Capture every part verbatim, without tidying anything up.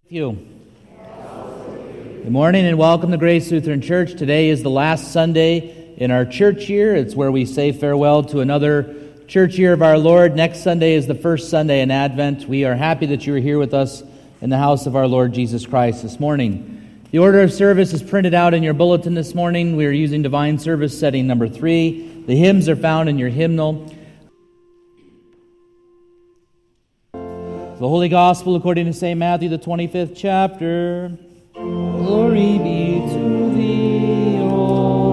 You. Good morning and welcome to Grace Lutheran Church. Today is the last Sunday in our church year. It's where we say farewell to another church year of our Lord. Next Sunday is the first Sunday in Advent. We are happy that you are here with us in the house of our Lord Jesus Christ this morning. The order of service is printed out in your bulletin this morning. We are using Divine Service setting number three. The hymns are found in your hymnal. The Holy Gospel according to Saint Matthew, the twenty-fifth chapter. Glory be to thee, O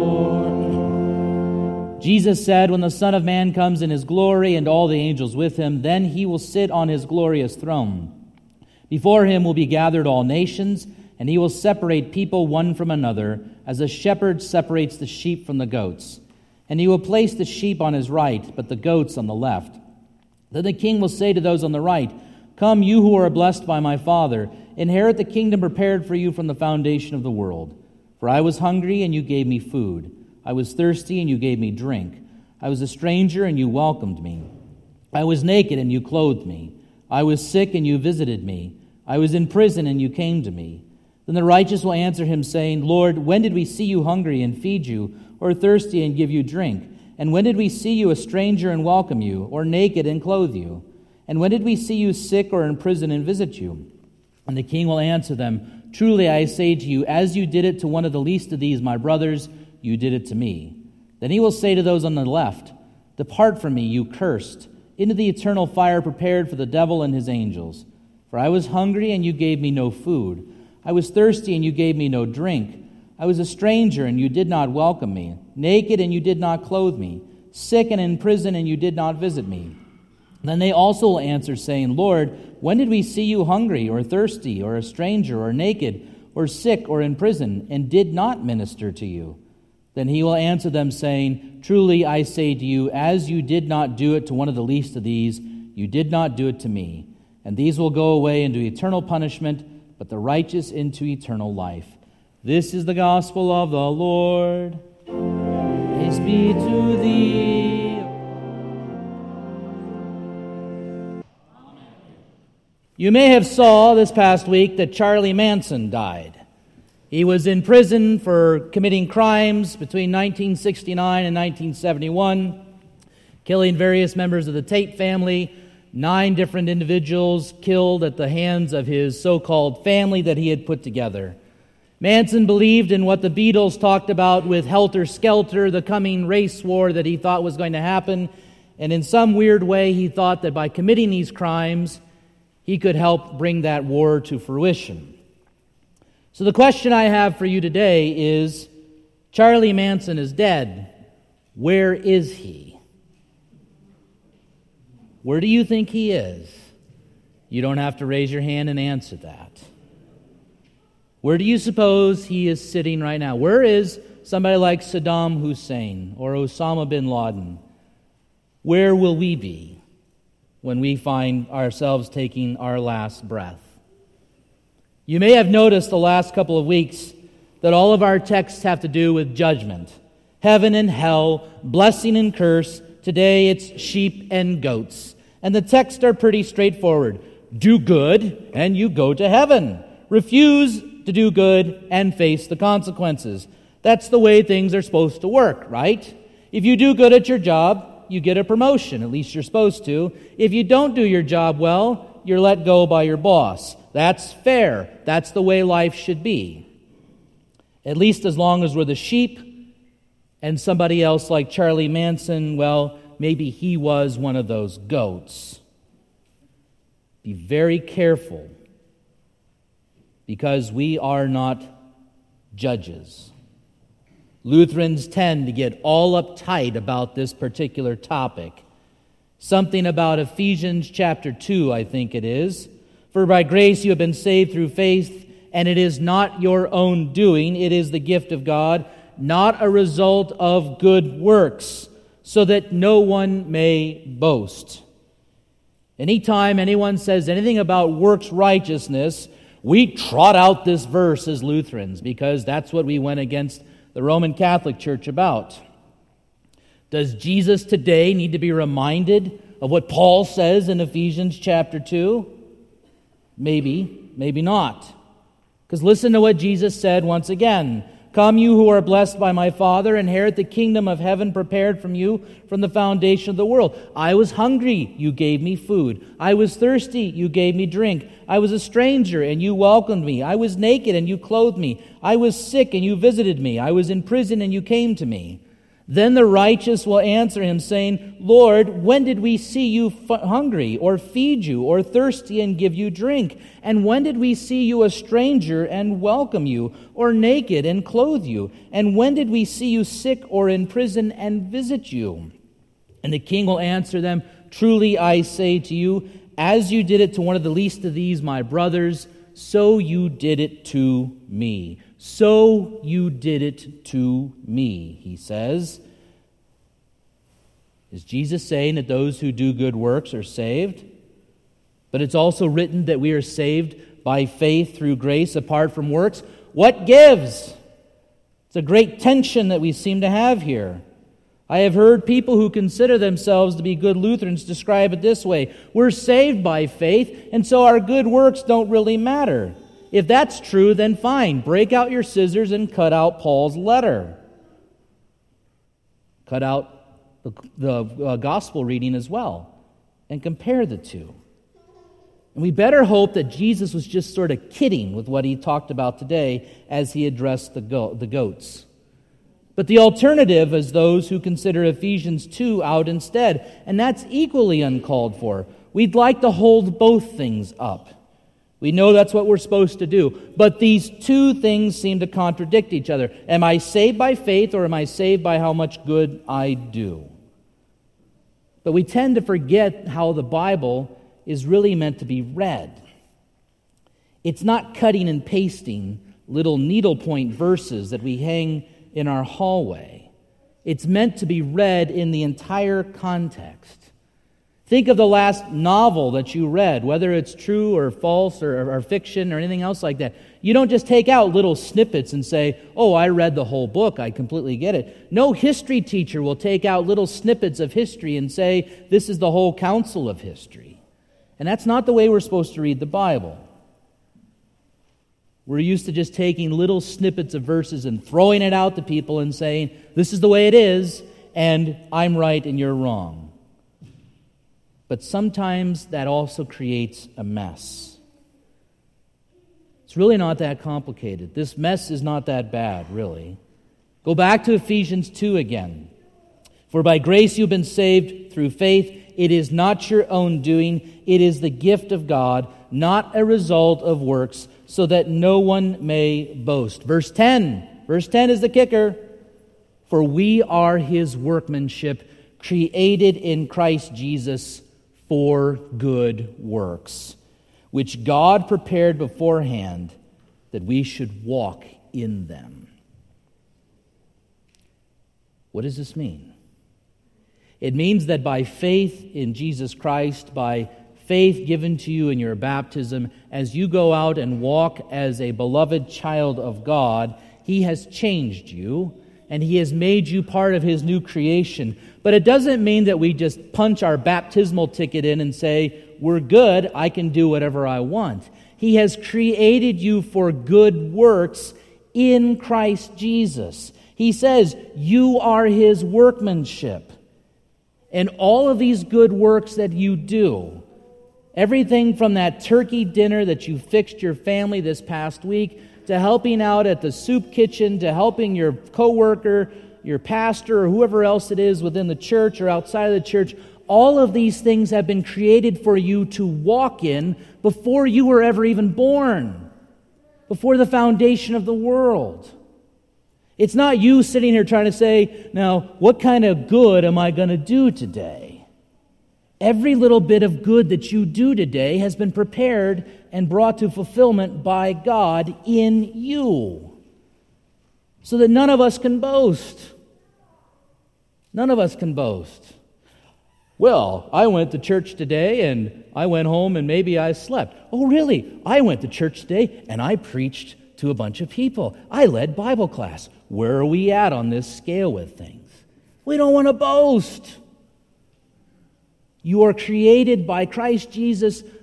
Lord. Jesus said, "When the Son of Man comes in his glory and all the angels with him, then he will sit on his glorious throne. Before him will be gathered all nations, and he will separate people one from another, as a shepherd separates the sheep from the goats. And he will place the sheep on his right, but the goats on the left. Then the king will say to those on the right, 'Come, you who are blessed by my Father, inherit the kingdom prepared for you from the foundation of the world. For I was hungry, and you gave me food. I was thirsty, and you gave me drink. I was a stranger, and you welcomed me. I was naked, and you clothed me. I was sick, and you visited me. I was in prison, and you came to me.' Then the righteous will answer him, saying, 'Lord, when did we see you hungry and feed you, or thirsty and give you drink? And when did we see you a stranger and welcome you, or naked and clothe you? And when did we see you sick or in prison and visit you?' And the king will answer them, 'Truly I say to you, as you did it to one of the least of these, my brothers, you did it to me.' Then he will say to those on the left, 'Depart from me, you cursed, into the eternal fire prepared for the devil and his angels. For I was hungry, and you gave me no food. I was thirsty, and you gave me no drink. I was a stranger, and you did not welcome me, naked, and you did not clothe me, sick and in prison, and you did not visit me.' Then they also will answer, saying, 'Lord, when did we see you hungry, or thirsty, or a stranger, or naked, or sick, or in prison, and did not minister to you?' Then he will answer them, saying, 'Truly I say to you, as you did not do it to one of the least of these, you did not do it to me. And these will go away into eternal punishment, but the righteous into eternal life.' This is the gospel of the Lord. Praise be to thee. You may have saw this past week that Charlie Manson died. He was in prison for committing crimes between nineteen sixty-nine and nineteen seventy-one, killing various members of the Tate family, nine different individuals killed at the hands of his so-called family that he had put together. Manson believed in what the Beatles talked about with Helter Skelter, the coming race war that he thought was going to happen, and in some weird way he thought that by committing these crimes, he could help bring that war to fruition. So the question I have for you today is, Charlie Manson is dead. Where is he? Where do you think he is? You don't have to raise your hand and answer that. Where do you suppose he is sitting right now? Where is somebody like Saddam Hussein or Osama bin Laden? Where will we be when we find ourselves taking our last breath? You may have noticed the last couple of weeks that all of our texts have to do with judgment. Heaven and hell, blessing and curse. Today it's sheep and goats. And the texts are pretty straightforward. Do good and you go to heaven. Refuse to do good and face the consequences. That's the way things are supposed to work, right? If you do good at your job, you get a promotion. At least you're supposed to. If you don't do your job well, you're let go by your boss. That's fair. That's the way life should be. At least as long as we're the sheep, and somebody else like Charlie Manson, well, maybe he was one of those goats. Be very careful, because we are not judges. Lutherans tend to get all uptight about this particular topic. Something about Ephesians chapter two, I think it is. For by grace you have been saved through faith, and it is not your own doing, it is the gift of God, not a result of good works, so that no one may boast. Anytime anyone says anything about works righteousness, we trot out this verse as Lutherans because that's what we went against the Roman Catholic Church about. Does Jesus today need to be reminded of what Paul says in Ephesians chapter two? Maybe, Maybe not. Because listen to what Jesus said once again. Come, you who are blessed by my Father, inherit the kingdom of heaven prepared from you from the foundation of the world. I was hungry, you gave me food. I was thirsty, you gave me drink. I was a stranger, and you welcomed me. I was naked, and you clothed me. I was sick, and you visited me. I was in prison, and you came to me. Then the righteous will answer him, saying, Lord, when did we see you f- hungry, or feed you, or thirsty, and give you drink? And when did we see you a stranger, and welcome you, or naked, and clothe you? And when did we see you sick, or in prison, and visit you? And the king will answer them, Truly I say to you, as you did it to one of the least of these, my brothers, so you did it to me. So you did it to me, he says. Is Jesus saying that those who do good works are saved? But it's also written that we are saved by faith through grace apart from works. What gives? It's a great tension that we seem to have here. I have heard people who consider themselves to be good Lutherans describe it this way. We're saved by faith, and so our good works don't really matter. If that's true, then fine. Break out your scissors and cut out Paul's letter. Cut out the, the uh, gospel reading as well, and compare the two. And we better hope that Jesus was just sort of kidding with what he talked about today as he addressed the, go- the goats. But the alternative is those who consider Ephesians two out instead, and that's equally uncalled for. We'd like to hold both things up. We know that's what we're supposed to do. But these two things seem to contradict each other. Am I saved by faith, or am I saved by how much good I do? But we tend to forget how the Bible is really meant to be read. It's not cutting and pasting little needlepoint verses that we hang in our hallway. It's meant to be read in the entire context. Think of the last novel that you read, whether it's true or false or, or fiction or anything else like that. You don't just take out little snippets and say, oh, I read the whole book, I completely get it. No history teacher will take out little snippets of history and say, this is the whole counsel of history. And that's not the way we're supposed to read the Bible. We're used to just taking little snippets of verses and throwing it out to people and saying, this is the way it is, and I'm right and you're wrong. But sometimes that also creates a mess. It's really not that complicated. This mess is not that bad, really. Go back to Ephesians two again. For by grace you've been saved through faith. It is not your own doing. It is the gift of God, not a result of works, so that no one may boast. Verse ten. Verse ten is the kicker. For we are his workmanship, created in Christ Jesus for good works, which God prepared beforehand that we should walk in them. What does this mean? It means that by faith in Jesus Christ, by faith given to you in your baptism, as you go out and walk as a beloved child of God, he has changed you, and he has made you part of his new creation. But it doesn't mean that we just punch our baptismal ticket in and say, we're good, I can do whatever I want. He has created you for good works in Christ Jesus. He says, you are his workmanship. And all of these good works that you do, everything from that turkey dinner that you fixed your family this past week, to helping out at the soup kitchen, to helping your coworker, your pastor, or whoever else it is within the church or outside of the church, all of these things have been created for you to walk in before you were ever even born, before the foundation of the world. It's not you sitting here trying to say, now, what kind of good am I going to do today? Every little bit of good that you do today has been prepared and brought to fulfillment by God in you, so that none of us can boast. None of us can boast. Well, I went to church today and I went home and maybe I slept. Oh, really? I went to church today and I preached to a bunch of people. I led Bible class. Where are we at on this scale with things? We don't want to boast. You are created by Christ Jesus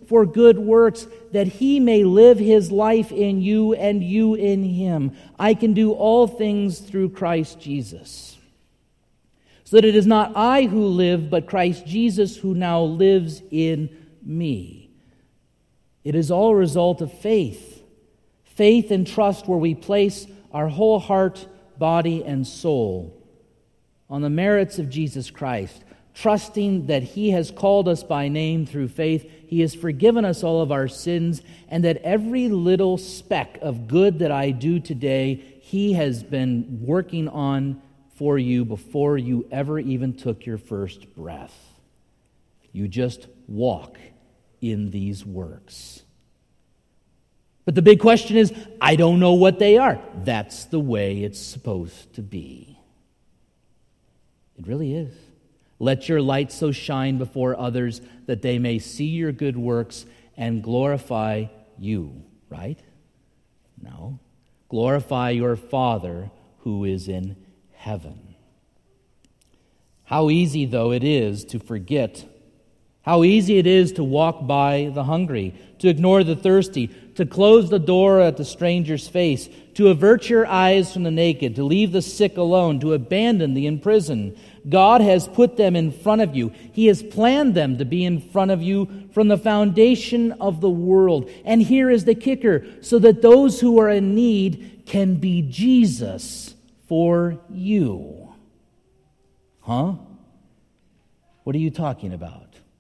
for good works, that he may live his life in you and you in him. I can do all things through Christ Jesus. So that it is not I who live, but Christ Jesus who now lives in me. It is all a result of faith. Faith and trust where we place our whole heart, body, and soul on the merits of Jesus Christ, trusting that he has called us by name through faith, he has forgiven us all of our sins, and that every little speck of good that I do today, he has been working on for you before you ever even took your first breath. You just walk in these works. But the big question is, I don't know what they are. That's the way it's supposed to be. It really is. Let your light so shine before others that they may see your good works and glorify you, right? No. Glorify your Father who is in heaven. How easy, though, it is to forget. How easy it is to walk by the hungry, to ignore the thirsty, to close the door at the stranger's face, to avert your eyes from the naked, to leave the sick alone, to abandon the imprisoned. God has put them in front of you. He has planned them to be in front of you from the foundation of the world. And here is the kicker, so that those who are in need can be Jesus for you. Huh? What are you talking about?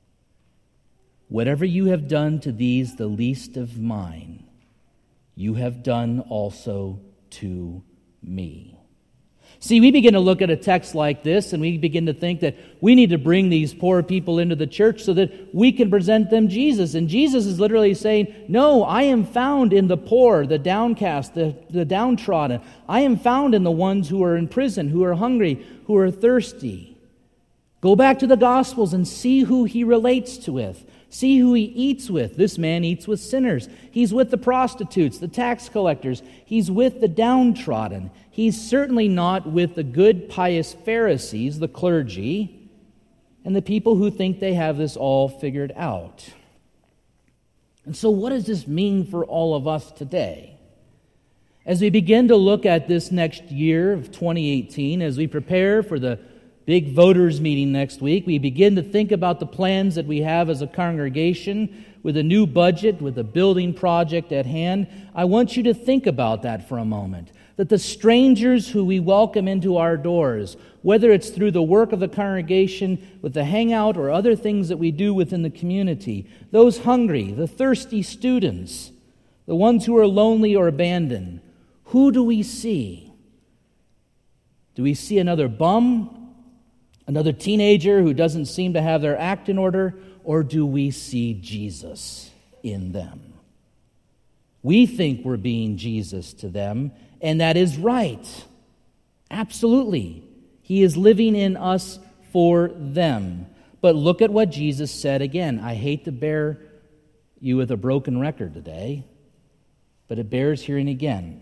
Whatever you have done to these, the least of mine, you have done also to me. See, we begin to look at a text like this, and we begin to think that we need to bring these poor people into the church so that we can present them Jesus. And Jesus is literally saying, no, I am found in the poor, the downcast, the, the downtrodden. I am found in the ones who are in prison, who are hungry, who are thirsty. Go back to the Gospels and see who he relates to with. See who he eats with. This man eats with sinners. He's with the prostitutes, the tax collectors. He's with the downtrodden. He's certainly not with the good, pious Pharisees, the clergy, and the people who think they have this all figured out. And so what does this mean for all of us today? As we begin to look at this next year of twenty eighteen, as we prepare for the big voters meeting next week, we begin to think about the plans that we have as a congregation with a new budget, with a building project at hand. I want you to think about that for a moment. That the strangers who we welcome into our doors, whether it's through the work of the congregation, with the hangout, or other things that we do within the community, those hungry, the thirsty students, the ones who are lonely or abandoned, who do we see? Do we see another bum? Another teenager who doesn't seem to have their act in order? Or do we see Jesus in them? We think we're being Jesus to them, and that is right. Absolutely. He is living in us for them. But look at what Jesus said again. I hate to bear you with a broken record today, but it bears hearing again.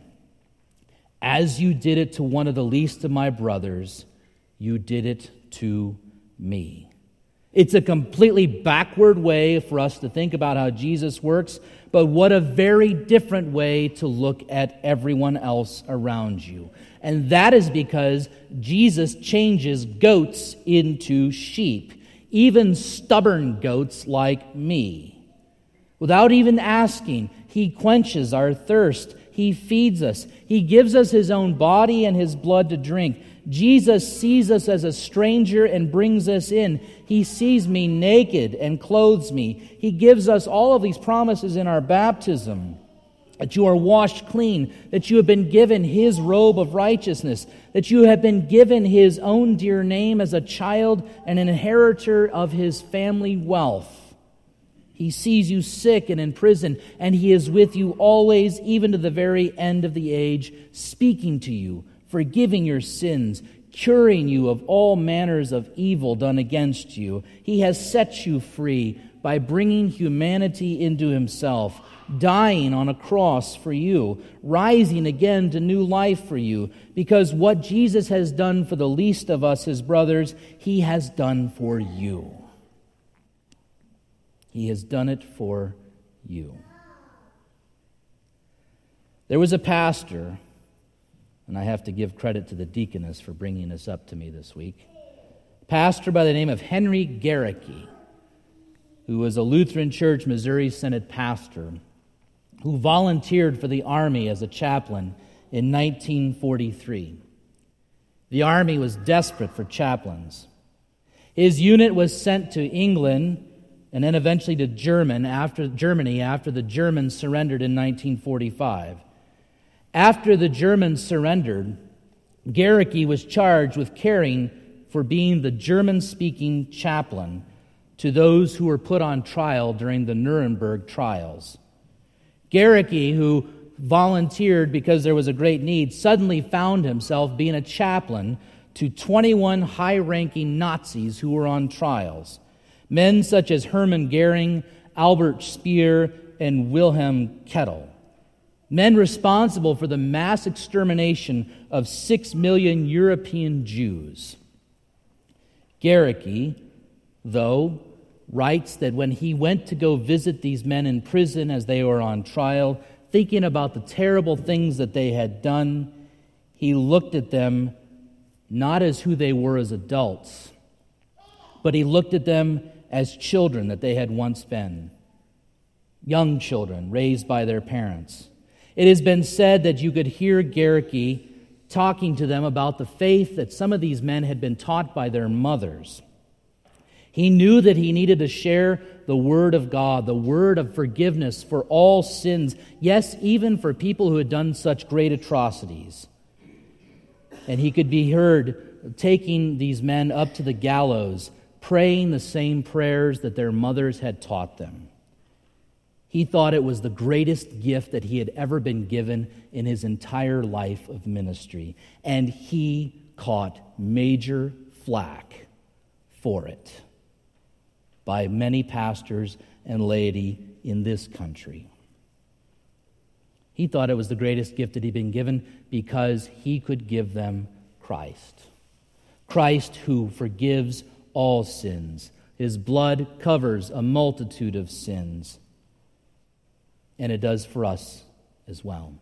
As you did it to one of the least of my brothers, you did it to me. It's a completely backward way for us to think about how Jesus works, but what a very different way to look at everyone else around you. And that is because Jesus changes goats into sheep, even stubborn goats like me. Without even asking, he quenches our thirst. He feeds us. He gives us his own body and his blood to drink. Jesus sees us as a stranger and brings us in. He sees me naked and clothes me. He gives us all of these promises in our baptism. That you are washed clean, that you have been given his robe of righteousness, that you have been given his own dear name as a child and an inheritor of his family wealth. He sees you sick and in prison, and he is with you always, even to the very end of the age, speaking to you, forgiving your sins, curing you of all manners of evil done against you. He has set you free by bringing humanity into himself, dying on a cross for you, rising again to new life for you, because what Jesus has done for the least of us, his brothers, he has done for you. He has done it for you. There was a pastor, and I have to give credit to the deaconess for bringing this up to me this week, a pastor by the name of Henry Garricky, who was a Lutheran Church Missouri Synod pastor, who volunteered for the Army as a chaplain in nineteen forty-three. The Army was desperate for chaplains. His unit was sent to England and then eventually to German after, Germany after the Germans surrendered in nineteen forty-five. After the Germans surrendered, Garricky was charged with caring for being the German-speaking chaplain to those who were put on trial during the Nuremberg trials. Garricky, who volunteered because there was a great need, suddenly found himself being a chaplain to twenty-one high-ranking Nazis who were on trials. Men such as Hermann Goering, Albert Speer, and Wilhelm Kettel. Men responsible for the mass extermination of six million European Jews. Garricky, though, writes that when he went to go visit these men in prison as they were on trial, thinking about the terrible things that they had done, he looked at them not as who they were as adults, but he looked at them as children that they had once been, young children raised by their parents. It has been said that you could hear Garricky talking to them about the faith that some of these men had been taught by their mothers. He knew that he needed to share the Word of God, the word of forgiveness for all sins, yes, even for people who had done such great atrocities. And he could be heard taking these men up to the gallows, praying the same prayers that their mothers had taught them. He thought it was the greatest gift that he had ever been given in his entire life of ministry, and he caught major flack for it by many pastors and laity in this country. He thought it was the greatest gift that he'd been given because he could give them Christ. Christ who forgives all sins. His blood covers a multitude of sins. And it does for us as well.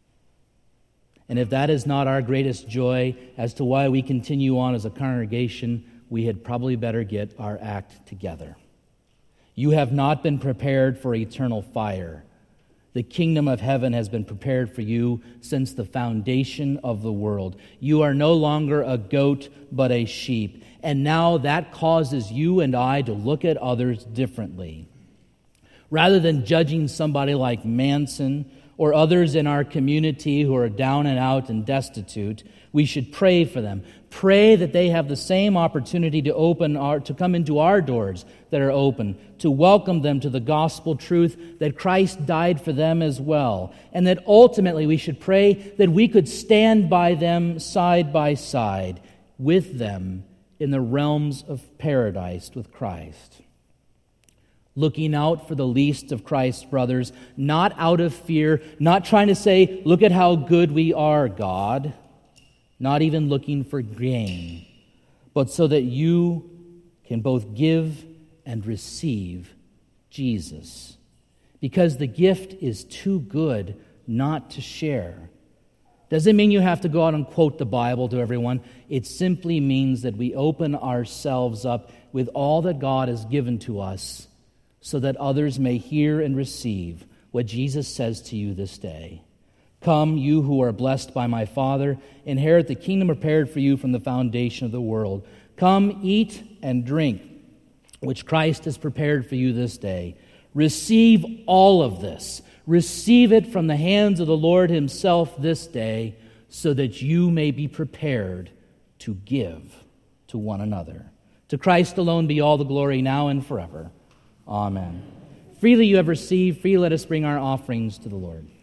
And if that is not our greatest joy as to why we continue on as a congregation, we had probably better get our act together. You have not been prepared for eternal fire. The kingdom of heaven has been prepared for you since the foundation of the world. You are no longer a goat, but a sheep. And now that causes you and I to look at others differently. Rather than judging somebody like Manson or others in our community who are down and out and destitute, we should pray for them. Pray that they have the same opportunity to open our, to come into our doors that are open, to welcome them to the gospel truth that Christ died for them as well, and that ultimately we should pray that we could stand by them side by side with them in the realms of paradise with Christ. Looking out for the least of Christ's brothers, not out of fear, not trying to say, look at how good we are, God, not even looking for gain, but so that you can both give and receive Jesus. Because the gift is too good not to share. Doesn't mean you have to go out and quote the Bible to everyone. It simply means that we open ourselves up with all that God has given to us so that others may hear and receive what Jesus says to you this day. Come, you who are blessed by my Father, inherit the kingdom prepared for you from the foundation of the world. Come, eat and drink, which Christ has prepared for you this day. Receive all of this. Receive it from the hands of the Lord himself this day, so that you may be prepared to give to one another. To Christ alone be all the glory now and forever. Amen. Freely you have received, freely let us bring our offerings to the Lord.